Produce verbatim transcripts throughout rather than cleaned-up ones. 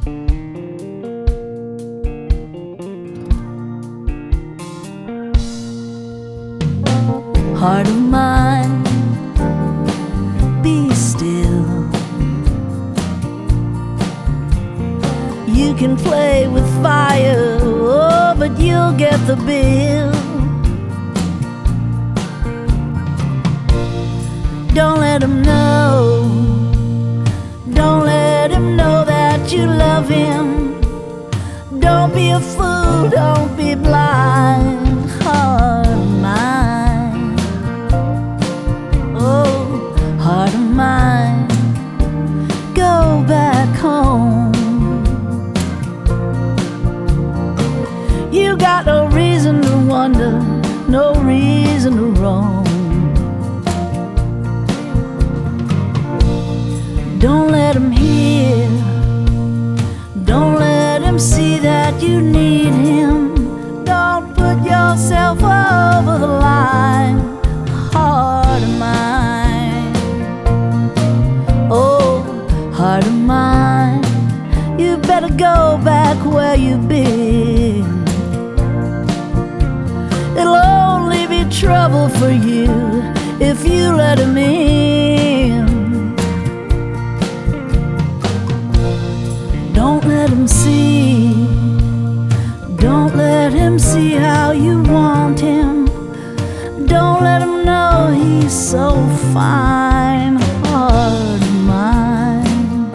Heart of mine, be still. You can play with fire, oh, but you'll get the bill. Don't let him know, don't let him know that you love him. Don't be a fool, don't be blind. Heart of mine, oh, heart of mine, go back home. You got no reason to wonder, no reason to roam. Don't let him hear, don't let him see that you need him. Don't put yourself over the line. Heart of mine, oh, heart of mine, you better go back where you've been. It'll only be trouble for you if you let him in. Don't let him see, don't let him see how you want him. Don't let him know he's so fine. Heart of mine,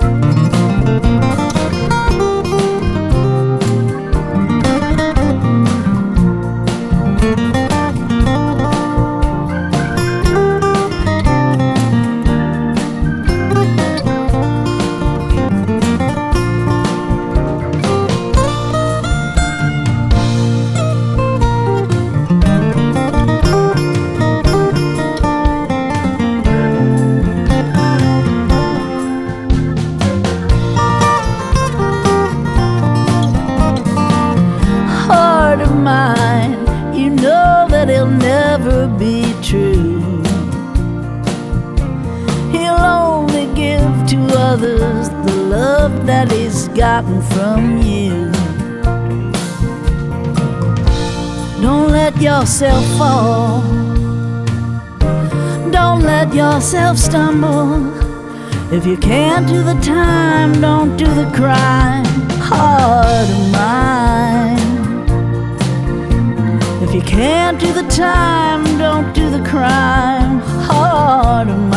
heart of mine, you know that he'll never be true. He'll only give to others the love that he's gotten from you. Don't let yourself fall, don't let yourself stumble. If you can't do the time, don't do the crime. Heart of mine, if you can't do the time, don't do the crime. Heart of mine.